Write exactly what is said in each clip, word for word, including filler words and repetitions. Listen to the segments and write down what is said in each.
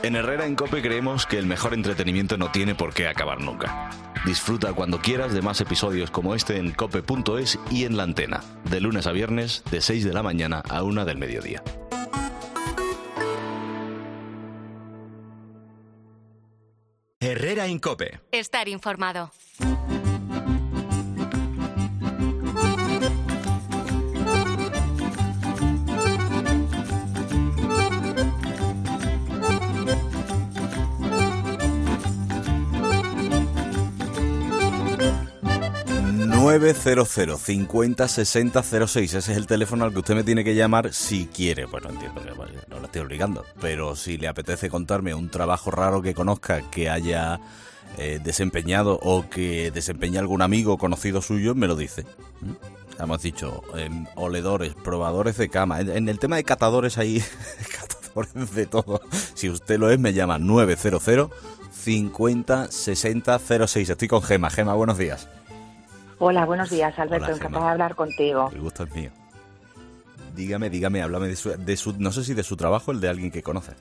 En Herrera en COPE creemos que el mejor entretenimiento no tiene por qué acabar nunca. Disfruta cuando quieras de más episodios como este en cope punto es y en La Antena, de lunes a viernes, de seis de la mañana a una del mediodía. Herrera en COPE. Estar informado. nueve cero cero, cincuenta, sesenta, cero seis. Ese es el teléfono al que usted me tiene que llamar si quiere. Bueno, entiendo que vaya, no lo estoy obligando, pero si le apetece contarme un trabajo raro que conozca, que haya eh, desempeñado o que desempeñe algún amigo conocido suyo, me lo dice. ¿Mm? Hemos dicho, eh, oledores, probadores de cama. En, en el tema de catadores hay catadores de todo. Si usted lo es, me llama nueve cero cero, cincuenta, sesenta, cero seis. Estoy con Gema. Gema, buenos días. Hola, buenos días, Alberto. Hola, encantada de hablar contigo. El gusto es mío. Dígame, dígame, háblame de su, de su, no sé si de su trabajo, el de alguien que conoce.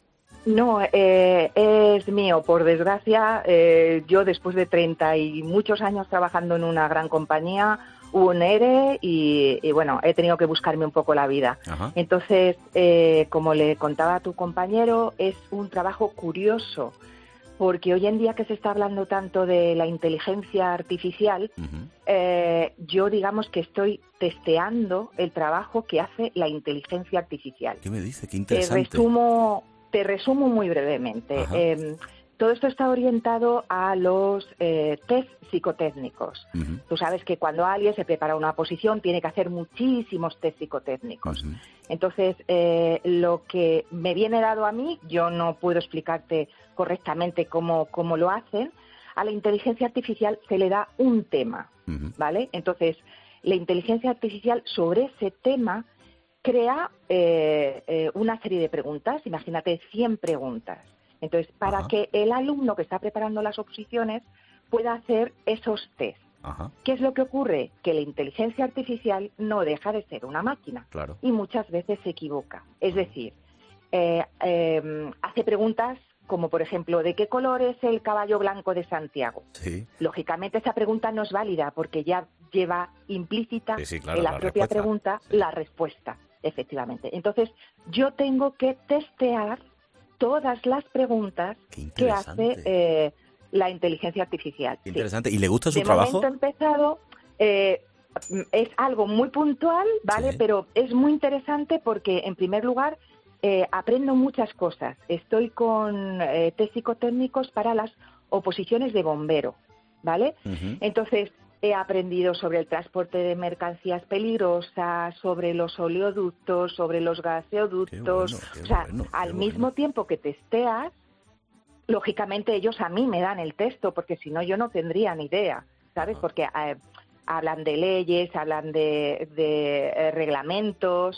No, eh, es mío, por desgracia. Eh, yo, después de treinta y muchos años trabajando en una gran compañía, hubo un E R E y, y bueno, he tenido que buscarme un poco la vida. Ajá. Entonces, eh, como le contaba a tu compañero, es un trabajo curioso, porque hoy en día que se está hablando tanto de la inteligencia artificial, uh-huh. eh, yo digamos que estoy testeando el trabajo que hace la inteligencia artificial. ¿Qué me dice? Qué interesante. Te resumo, te resumo muy brevemente. Eh, todo esto está orientado a los eh, test psicotécnicos. Uh-huh. Tú sabes que cuando alguien se prepara una oposición tiene que hacer muchísimos test psicotécnicos. Uh-huh. Entonces, eh, lo que me viene dado a mí, yo no puedo explicarte correctamente cómo, cómo lo hacen. A la inteligencia artificial se le da un tema, uh-huh. ¿vale? Entonces, la inteligencia artificial sobre ese tema crea eh, eh, una serie de preguntas. Imagínate, cien preguntas. Entonces, para Ajá. que el alumno que está preparando las oposiciones pueda hacer esos test. Ajá. ¿Qué es lo que ocurre? Que la inteligencia artificial no deja de ser una máquina. Claro. Y muchas veces se equivoca. Es decir, eh, eh, hace preguntas como, por ejemplo, ¿de qué color es el caballo blanco de Santiago? Sí. Lógicamente, esa pregunta no es válida porque ya lleva implícita sí, sí, claro, en la, la propia respuesta. pregunta sí. la respuesta, efectivamente. Entonces, yo tengo que testear todas las preguntas que hace eh, la inteligencia artificial. Qué interesante. Sí. ¿Y le gusta su de trabajo? De momento empezado, eh, es algo muy puntual, ¿vale? Sí. Pero es muy interesante porque, en primer lugar, eh, aprendo muchas cosas. Estoy con eh, test psicotécnicos para las oposiciones de bombero, ¿vale? Uh-huh. Entonces, he aprendido sobre el transporte de mercancías peligrosas, sobre los oleoductos, sobre los gaseoductos. Qué bueno, qué o sea, bueno, al bueno. mismo tiempo que testeas, lógicamente ellos a mí me dan el texto, porque si no yo no tendría ni idea, ¿sabes? Porque eh, hablan de leyes, hablan de, de eh, reglamentos,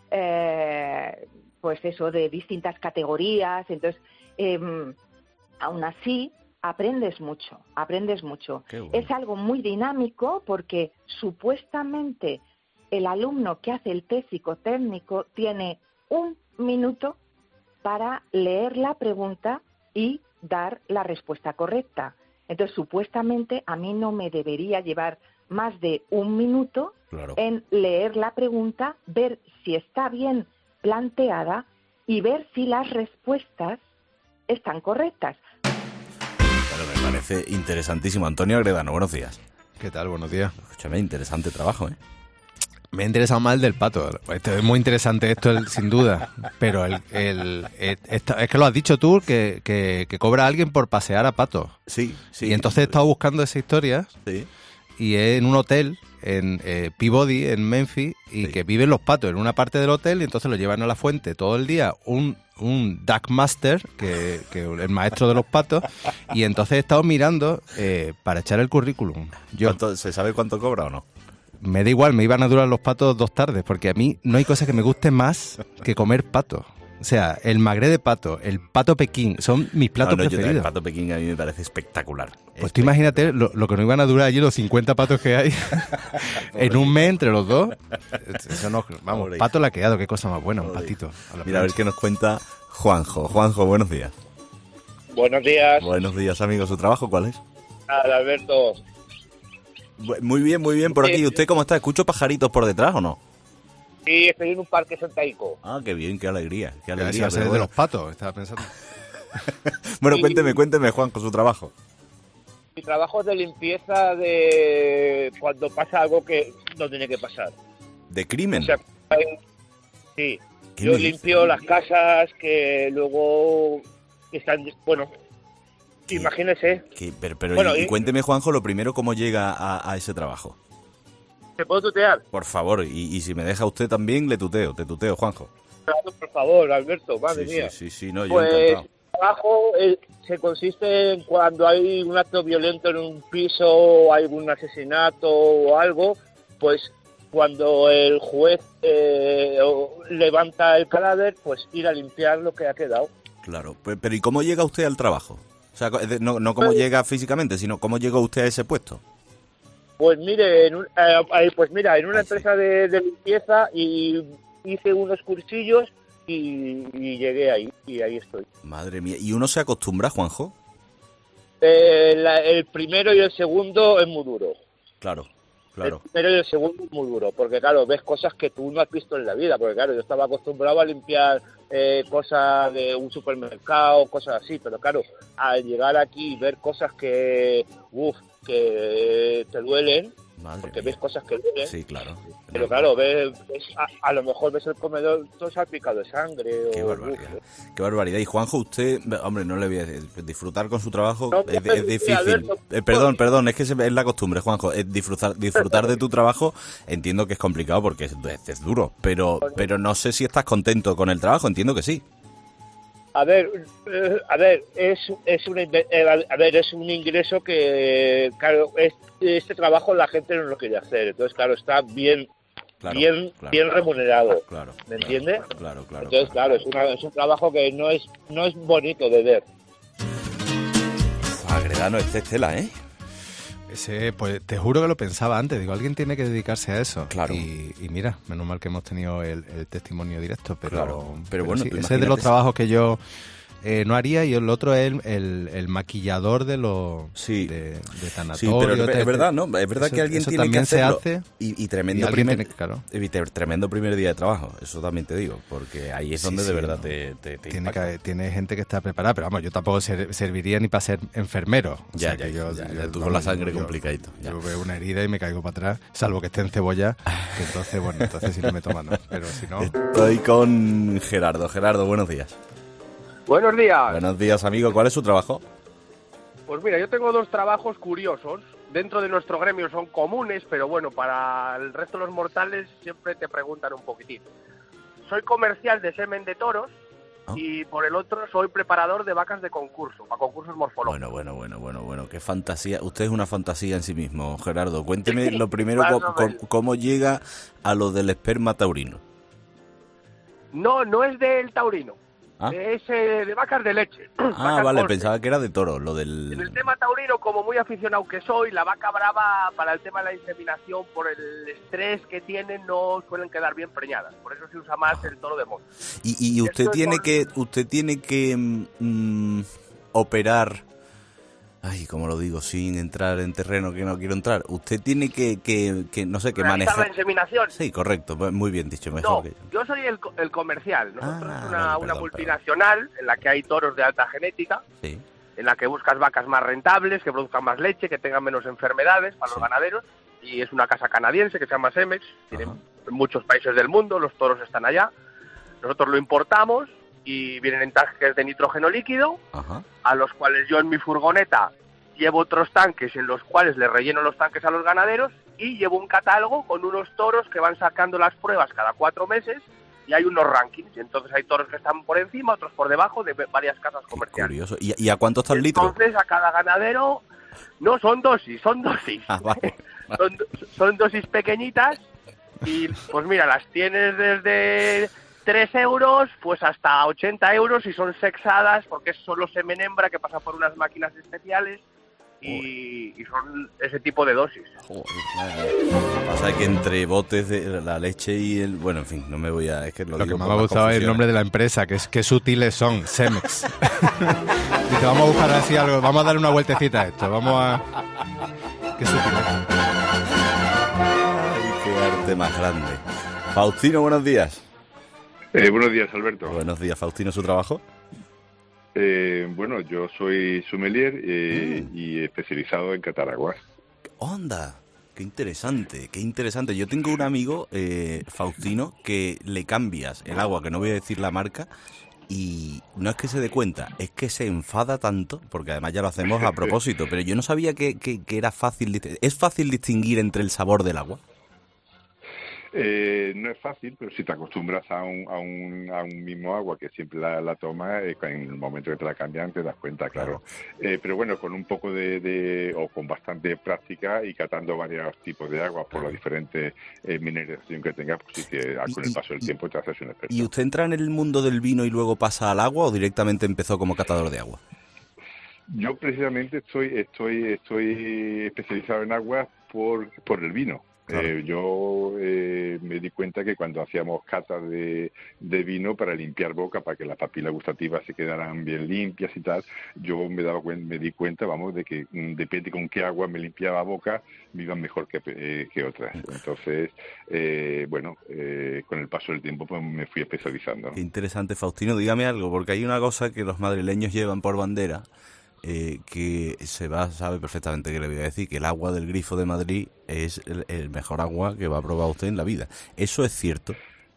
eh, pues eso, de distintas categorías. Entonces, eh, aún así, aprendes mucho, aprendes mucho. Bueno. Es algo muy dinámico porque supuestamente el alumno que hace el test psicotécnico tiene un minuto para leer la pregunta y dar la respuesta correcta. Entonces, supuestamente a mí no me debería llevar más de un minuto claro. en leer la pregunta, ver si está bien planteada y ver si las respuestas están correctas. Me parece interesantísimo. Antonio Agredano, buenos días. ¿Qué tal? Buenos días. Escúchame, interesante trabajo, ¿eh? Me ha interesado más el del pato. Esto es muy interesante esto, el, sin duda. Pero el, el, el esto, es que lo has dicho tú, que, que, que cobra a alguien por pasear a patos. Sí, sí. Y entonces he estado buscando esa historia. Sí. Y es en un hotel, en eh, Peabody, en Memphis, y sí. que viven los patos en una parte del hotel y entonces lo llevan a la fuente todo el día un, un duck master, que, que el maestro de los patos, y entonces he estado mirando eh, para echar el currículum. Yo, ¿Se sabe cuánto cobra o no? Me da igual, me iban a durar los patos dos tardes, porque a mí no hay cosa que me guste más que comer patos. O sea, el magret de pato, el pato Pekín, son mis platos no, no, preferidos. Yo, el pato Pekín a mí me parece espectacular. Pues espectacular. tú imagínate lo, lo que no iban a durar allí, los cincuenta patos que hay, en un mes entre los dos. Eso no, vamos, pato laqueado, qué cosa más buena, un patito. A Mira, a ver qué nos cuenta Juanjo. Juanjo, buenos días. Buenos días. Buenos días, amigo. ¿Su trabajo cuál es? Hola, Alberto. Muy bien, muy bien por aquí. ¿Y usted cómo está? ¿Escucho pajaritos por detrás o no? Sí, estoy en un parque santaico. Ah, qué bien, qué alegría. Qué Alegría, alegría. ser de bueno. los patos, estaba pensando. Bueno, cuénteme, cuénteme, Juanjo, su trabajo. Mi trabajo es de limpieza de cuando pasa algo que no tiene que pasar. ¿De crimen? O sea, hay- sí. ¿Qué Yo me limpio dice? las casas que luego están, bueno, ¿Qué? imagínese. ¿Qué? Pero, pero Bueno, y, y y- cuénteme, Juanjo, lo primero, ¿cómo llega a, a ese trabajo? ¿Se puede tutear? Por favor, y, y si me deja usted también, le tuteo, te tuteo, Juanjo. Claro, por favor, Alberto, madre sí, mía. sí, sí, sí, no, yo Pues encantado. el trabajo eh, se consiste en cuando hay un acto violento en un piso, o hay un asesinato o algo, pues cuando el juez eh, o- levanta el cadáver, pues ir a limpiar lo que ha quedado. Claro, pe- pero ¿y cómo llega usted al trabajo? O sea, co- de- no, no cómo Pues- llega físicamente, sino cómo llegó usted a ese puesto. Pues mire, en un- eh, eh, pues mira, en una Ay, sí. empresa de, de limpieza y hice unos cursillos y, y llegué ahí y ahí estoy. Madre mía, ¿y uno se acostumbra, Juanjo? Eh, la- el primero y el segundo es muy duro. Claro, claro. El primero y el segundo es muy duro, porque claro, ves cosas que tú no has visto en la vida, porque claro, yo estaba acostumbrado a limpiar eh, cosas de un supermercado, cosas así, pero claro, al llegar aquí y ver cosas que, uff, que te duelen, Madre porque mía. ves cosas que duelen, Sí, claro. pero claro, ves, ves- a, a lo mejor ves el comedor todo salpicado de sangre. Qué o, barbaridad. uf. Qué barbaridad. Y Juanjo, usted, hombre, no le voy a decir, disfrutar con su trabajo No, es, no, es sí, difícil. Alberto. Eh, perdón, perdón, es que se- es la costumbre, Juanjo. Es disfrutar, disfrutar de tu trabajo, entiendo que es complicado porque es, es- es duro, pero, pero no sé si estás contento con el trabajo, entiendo que sí. A ver, eh, a ver, es, es un eh, a ver, es un ingreso que, claro, es- este trabajo la gente no lo quiere hacer, entonces claro, está bien, Claro, bien, claro. bien remunerado, Claro. ¿me claro, entiende? Claro, claro. Entonces claro. claro, es, una, es un trabajo que no es, no es bonito de ver. Agredano, este es tela, ¿eh? Ese, pues te juro que lo pensaba antes. Digo, alguien tiene que dedicarse a eso. Claro. Y, y mira, menos mal que hemos tenido el, el testimonio directo. Pero, Claro, pero bueno, sí, tú ese es de imagínate los si- trabajos que yo eh, no haría. Y el otro es el, el, el maquillador de los Sí. de, de Sí, tanatorio. pero es, de- es verdad, ¿no? Es verdad eso- que alguien eso tiene que también se hacerlo. hace. Y, y Y tremendo alguien primer, tiene que- claro. y te- tremendo primer día de trabajo, eso también te digo, porque ahí es Sí, donde de sí, verdad no. te, te, te Tiene, impacta. que, tiene gente que está preparada, pero vamos, yo tampoco ser- serviría ni para ser enfermero. O Ya, sea, ya, que yo, ya, yo- ya, tú con vamos, la sangre yo- complicadito, ya. Yo veo una herida y me caigo para atrás, salvo que esté en cebolla, que entonces, bueno, entonces sí le meto mano. Pero si no, Estoy con Gerardo. Gerardo, buenos días. Buenos días. Buenos días, amigo. ¿Cuál es su trabajo? Pues mira, yo tengo dos trabajos curiosos. Dentro de nuestro gremio son comunes, pero bueno, para el resto de los mortales siempre te preguntan un poquitín. Soy comercial de semen de toros Ah. y por el otro soy preparador de vacas de concurso, para concursos morfológicos. Bueno, bueno, bueno, bueno, bueno. Qué fantasía. Usted es una fantasía en sí mismo, Gerardo. Cuénteme lo primero, Más co- o co- menos. cómo llega a lo del esperma taurino. No, no es del taurino, Ah, es eh, de vacas de leche. ah vacas vale, Holstein. pensaba que era de toro, lo En el del... tema taurino, como muy aficionado que soy, la vaca brava para el tema de la inseminación, por el estrés que tienen, no suelen quedar bien preñadas. Por eso se usa más el toro de monte. Y, y usted Esto es tiene por- que, usted tiene que mm, operar, ay, como lo digo, sin entrar en terreno que no quiero entrar. Usted tiene que, que, que no sé, que ¿Realizar la manejar. inseminación? Sí, correcto, muy bien dicho, mejor No, que yo. yo soy el, co- el comercial. Nosotros Ah, es una, vale, una perdón, multinacional en la que hay toros de alta genética, Sí, en la que buscas vacas más rentables, que produzcan más leche, que tengan menos enfermedades para Sí. los ganaderos. Y es una casa canadiense que se llama Cemex, tiene Ajá. en muchos países del mundo, los toros están allá. Nosotros lo importamos y vienen en tanques de nitrógeno líquido, ajá. a los cuales yo en mi furgoneta llevo otros tanques en los cuales le relleno los tanques a los ganaderos y llevo un catálogo con unos toros que van sacando las pruebas cada cuatro meses y hay unos rankings. Y entonces hay toros que están por encima, otros por debajo de varias casas Qué comerciales. curioso. ¿Y, y a cuánto está el litro? Entonces a cada ganadero, no son dosis, son dosis. Ah, vale. son, son dosis pequeñitas y pues mira, las tienes desde tres euros pues hasta ochenta euros y son sexadas porque es solo semen hembra que pasa por unas máquinas especiales y, y son ese tipo de dosis. Joder, madre mía. Pasa que entre botes de la leche y el... Bueno, en fin, no me voy a... Es que lo, Lo digo que más por me ha las gustado es el confusiones. nombre de la empresa, que es qué sutiles son, Cemex. Dice, vamos a buscar así algo, vamos a darle una vueltecita a esto, vamos a... Qué sutiles. Ay, qué arte más grande. Faustino, buenos días. Eh, buenos días, Alberto. Buenos días, Faustino, ¿su trabajo? Eh, bueno, yo soy sommelier eh, Mm. y especializado en catar aguas. ¡Onda! ¡Qué interesante! ¡Qué interesante! Yo tengo un amigo, eh, Faustino, que le cambias el agua, que no voy a decir la marca, y no es que se dé cuenta, es que se enfada tanto, porque además ya lo hacemos a propósito, pero yo no sabía que, que, que era fácil... dist- ¿Es fácil distinguir entre el sabor del agua? Eh, no es fácil, pero si te acostumbras a un, a un, a un mismo agua que siempre la, la tomas, eh, en el momento que te la cambian te das cuenta, claro. Eh, pero bueno, con un poco de, de, o con bastante práctica y catando varios tipos de agua por la diferente eh, mineralización que tengas, pues sí que con el paso del tiempo te haces un experto. ¿Y usted entra en el mundo del vino y luego pasa al agua o directamente empezó como catador de agua? Yo precisamente estoy, estoy, estoy especializado en aguas por, por el vino. Claro. Eh, yo eh, me di cuenta que cuando hacíamos catas de, de vino para limpiar boca, para que las papilas gustativas se quedaran bien limpias y tal, yo me daba cuen- me di cuenta, vamos, de que mm, depende con qué agua me limpiaba boca, me iban mejor que, eh, que otras. Entonces, eh, bueno, eh, con el paso del tiempo pues me fui especializando. Qué interesante, Faustino. Dígame algo, porque hay una cosa que los madrileños llevan por bandera, eh, que se va, sabe perfectamente qué le voy a decir, que el agua del grifo de Madrid es el, el mejor agua que va a probar usted en la vida. ¿Eso es cierto?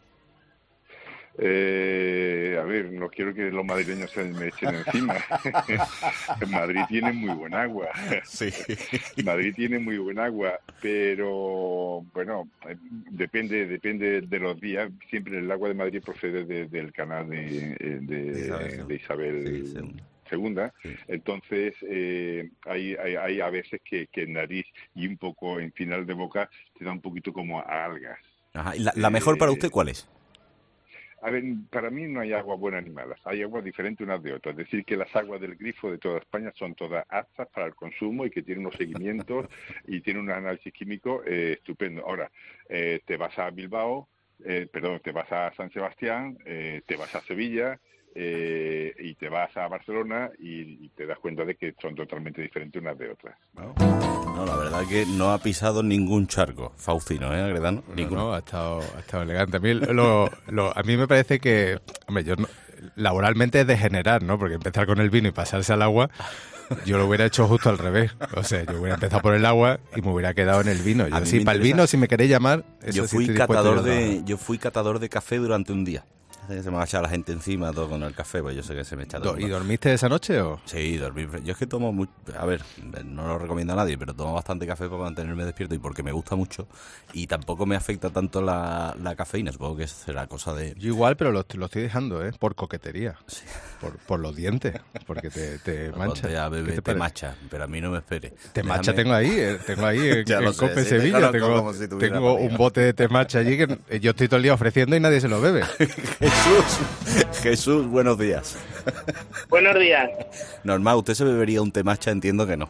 Eh, a ver, no quiero que los madrileños se me echen encima. Madrid tiene muy buen agua. Sí. Madrid tiene muy buen agua, pero bueno, eh, depende depende de los días. Siempre el agua de Madrid procede de- del canal de, eh, de, Isabel. de Isabel Sí, segunda. segunda. Sí. Entonces, eh, hay, hay, hay a veces que, que en nariz y un poco en final de boca te da un poquito como a algas. Ajá. ¿Y la, la mejor para Eh, usted cuál es? A ver, para mí no hay agua buena ni malas, hay aguas diferentes unas de otras. Es decir, que las aguas del grifo de toda España son todas aptas para el consumo y que tienen unos seguimientos y tienen un análisis químico eh, estupendo. Ahora, eh, te vas a Bilbao, eh, perdón, te vas a San Sebastián, eh, te vas a Sevilla eh, y te vas a Barcelona y, y te das cuenta de que son totalmente diferentes unas de otras. No, no, la verdad que no ha pisado ningún charco, Faustino, ¿eh, Agredano? No, Ninguno. no, ha estado, ha estado elegante. A mí, lo, lo- a mí me parece que, hombre, yo no- laboralmente es degenerar, ¿no? Porque empezar con el vino y pasarse al agua, yo lo hubiera hecho justo al revés. O sea, yo hubiera empezado por el agua y me hubiera quedado en el vino. Yo, A mí sí, me para el interesa- vino, si me queréis llamar, eso Yo sí fui estoy dispuesto catador a de, trabajar. yo fui catador de café durante un día. Se me ha echado la gente encima todo con el café, pues yo sé que se me echa todo. Do- ¿Y dormiste esa noche o...? Sí, dormir. Yo es que tomo mucho. A ver, no lo recomiendo a nadie, pero tomo bastante café para mantenerme despierto y porque me gusta mucho. Y tampoco me afecta tanto la, la cafeína. Supongo que será cosa de. Yo igual, pero lo, lo estoy dejando, ¿eh? Por coquetería. Por, por los dientes. Porque te, te mancha. Ponte a ¿Qué beber, te te parece? macha, pero a mí no me espere. Te Déjame- macha tengo ahí, eh, tengo ahí en, Ya lo en sé, Cope sí, Sevilla, te conozco tengo, como si tuviera tengo barriga. un bote de te macha allí que eh, yo estoy todo el día ofreciendo y nadie se lo bebe. Jesús, Jesús, buenos días. Buenos días. Normal, ¿usted se bebería un temacha? Entiendo que no.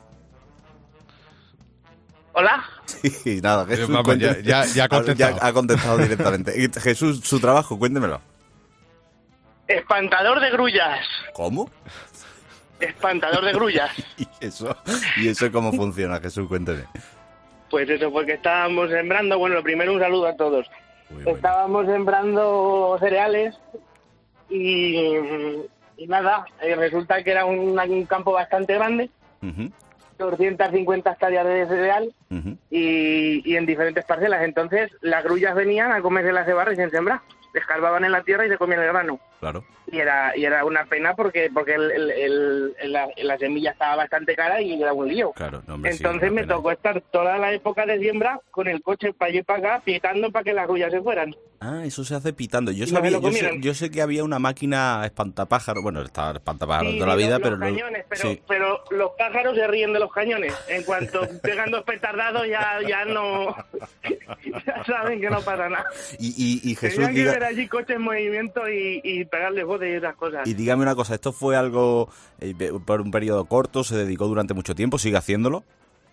Hola. Sí, nada, Jesús, Vamos, cuénteme. ya- ya- ya ha contestado. Ya ha contestado directamente. Y Jesús, su trabajo, cuéntemelo. Espantador de grullas. ¿Cómo? Espantador de grullas. ¿Y eso? ¿Y eso cómo funciona, Jesús? Cuénteme. Pues eso, porque estábamos sembrando, bueno, lo primero un saludo a todos. Uy, bueno. Estábamos sembrando cereales y, y nada, eh, resulta que era un, un campo bastante grande, Ujú, doscientas cincuenta hectáreas de cereal ujú. y, y en diferentes parcelas. Entonces las grullas venían a comerse las cebarras sin sembrar, escarbaban en la tierra y se comían el grano. Claro. Y era y era una pena porque porque el, el, el- el- la, la semilla estaba bastante cara y era un lío. Claro, no, hombre, sí, Entonces una me pena. tocó estar toda la época de siembra con el coche para allá y para acá, pitando para que las grullas se fueran. Ah, eso se hace pitando. Yo Y no sabía, me lo yo sé, comieron. yo sé que había una máquina espantapájaros. Bueno, estaba espantapájaros Sí, toda la los- vida, los pero no- cañones, pero, sí. pero los pájaros se ríen de los cañones. En cuanto pegan dos petardados ya, ya no... ya saben que no pasa nada. Y, y, y Jesús Tenían que diga, ver allí coches en movimiento y, y pegarle botes y esas cosas. Y dígame una cosa, ¿esto fue algo eh, por un periodo corto, se dedicó durante mucho tiempo, sigue haciéndolo?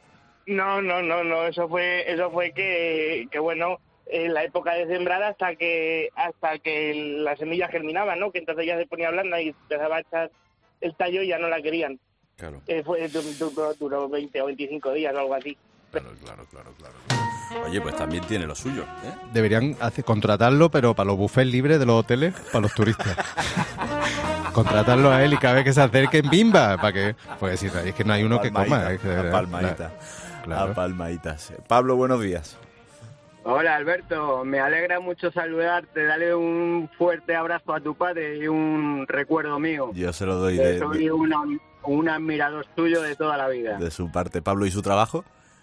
No, no, no, no, eso fue, eso fue que, que bueno, en la época de sembrar hasta que, hasta que las semillas germinaban, ¿no? Que entonces ya se ponía blanda y empezaba a echar el tallo y ya no la querían. Claro. Eh, fue, duró, duró veinte o veinticinco días o algo así. Claro, claro, claro, claro. Oye, pues también tiene lo suyo, ¿eh? Deberían hacer, contratarlo, pero para los buffets libres de los hoteles, para los turistas. Contratarlo a él y cada vez que se acerquen, ¡bimba! Para que, pues si es que no hay uno que coma. Es que, a palmadita. Claro. A palmaditas. Pablo, buenos días. Hola Alberto, me alegra mucho saludarte, dale un fuerte abrazo a tu padre y un recuerdo mío. Yo se lo doy de... Soy un, un admirador tuyo de toda la vida. De su parte. Pablo, ¿y su trabajo?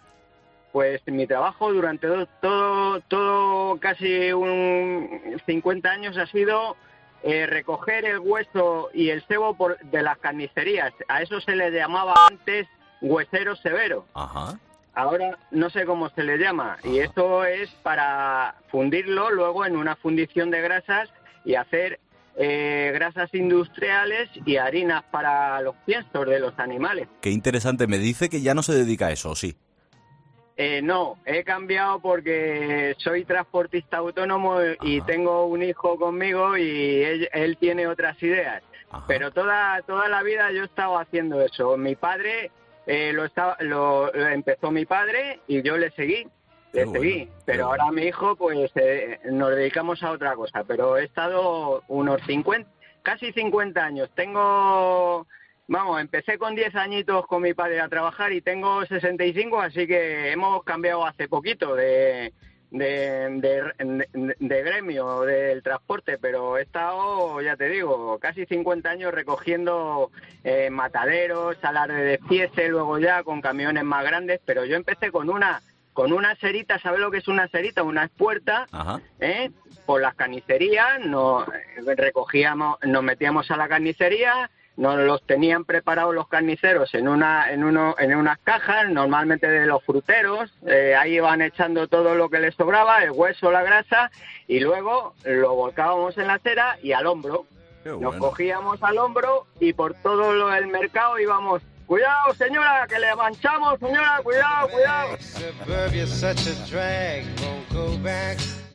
Pues mi trabajo durante todo, todo, todo casi un cincuenta años ha sido eh, recoger el hueso y el sebo por, de las carnicerías. A eso se le llamaba antes huesero severo. Ajá. Ahora no sé cómo se le llama. Y esto es para fundirlo luego en una fundición de grasas y hacer eh, grasas industriales y harinas para los piensos de los animales. Qué interesante. Me dice que ya no se dedica a eso, ¿o sí? Eh, no, he cambiado porque soy transportista autónomo y Ajá. tengo un hijo conmigo y él, él tiene otras ideas. Ajá. Pero toda toda la vida yo he estado haciendo eso. Mi padre eh, lo, estaba, lo, lo empezó mi padre y yo le seguí, le bueno, seguí. Pero ahora bueno. mi hijo, pues eh, nos dedicamos a otra cosa. Pero he estado unos cincuenta, casi cincuenta años. Tengo... Vamos, empecé con diez añitos con mi padre a trabajar y tengo sesenta y cinco, así que hemos cambiado hace poquito de, de, de, de, de gremio del transporte, pero he estado, ya te digo, casi cincuenta años recogiendo eh, mataderos, salas de despiece, luego ya con camiones más grandes, pero yo empecé con una con una cerita, ¿sabes lo que es una cerita? Una espuerta, ¿eh? Por las carnicerías, nos recogíamos, nos metíamos a la carnicería. Nos los tenían preparados los carniceros en una en uno en unas cajas, normalmente de los fruteros. Eh, ahí iban echando todo lo que les sobraba, el hueso, la grasa, y luego lo volcábamos en la acera y al hombro. Bueno. Nos cogíamos al hombro y por todo lo, el mercado íbamos. Cuidado, señora, que le manchamos, señora, cuidado, cuidado.